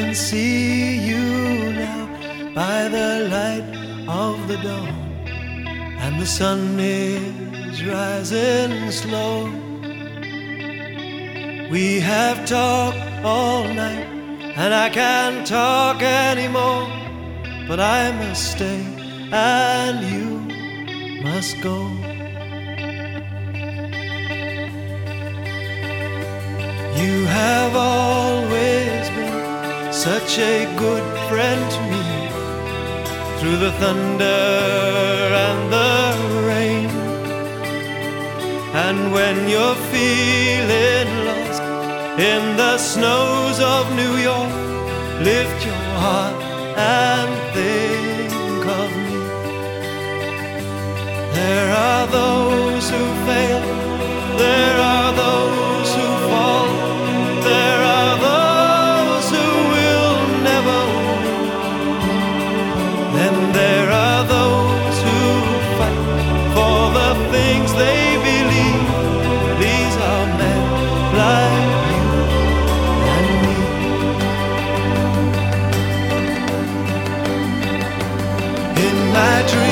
can see you now by the light of the dawn, and the sun is rising slow. We have talked all night, and I can't talk anymore, but I must stay and you must go. You have always been such a good friend to me, through the thunder and the rain. And when you're feeling lost in the snows of New York, lift your heart and think of me. There are those who fail, there are those who fall, there are those who will never win. Then there are those who fight for the things they believe. These are men like you and me. In my dreams